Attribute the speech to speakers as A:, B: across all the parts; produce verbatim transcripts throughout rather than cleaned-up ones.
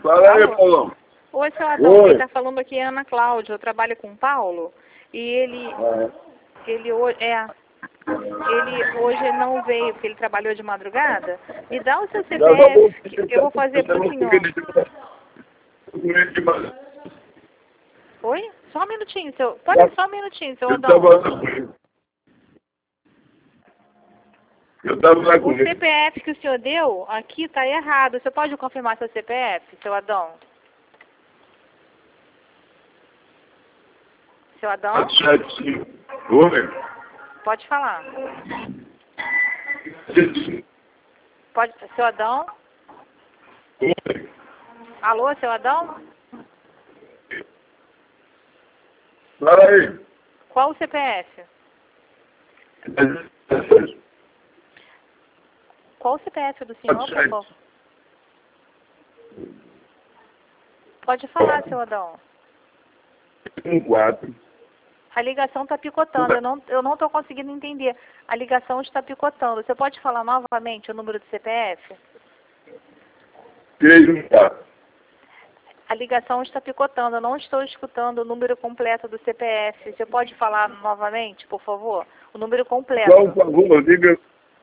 A: Fala aí, Paulão.
B: Oi, seu Adão, quem está falando aqui é Ana Cláudia, eu trabalho com o Paulo, e ele,
A: É.
B: ele, hoje, é, ele hoje não veio, porque ele trabalhou de madrugada. Me dá o seu C P F, que eu vou fazer para o senhor. Oi? Só um minutinho, seu, pode só um minutinho, seu Adão.
A: Eu estava lá com
B: O
A: ele.
B: C P F que o senhor deu aqui está errado. Você pode confirmar seu C P F, seu Adão? Seu Adão?
A: Oi.
B: Pode falar. Pode, seu Adão?
A: Oi.
B: Alô, seu Adão?
A: Fala aí.
B: Qual o C P F? Qual o C P F do senhor, por favor? Pode falar, seu Adão.
A: Um quatro.
B: A ligação está picotando, eu não eu não estou conseguindo entender. A ligação está picotando. Você pode falar novamente o número do C P F?
A: três um quatro.
B: A ligação está picotando, eu não estou escutando o número completo do C P F. Você pode falar novamente, por favor? O número completo.
A: Por favor, diga.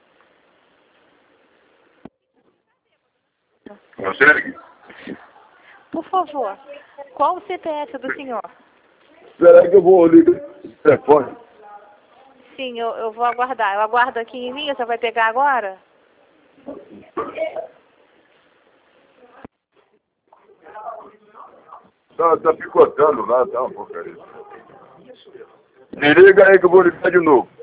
A: Consegue?
B: Por favor, qual o C P F do senhor?
A: Será que eu vou ligar o telefone?
B: Sim, eu, eu vou aguardar. Eu aguardo aqui em mim, você vai pegar agora?
A: Tá, tá picotando lá, tá uma porcaria. Me liga aí que eu vou ligar de novo.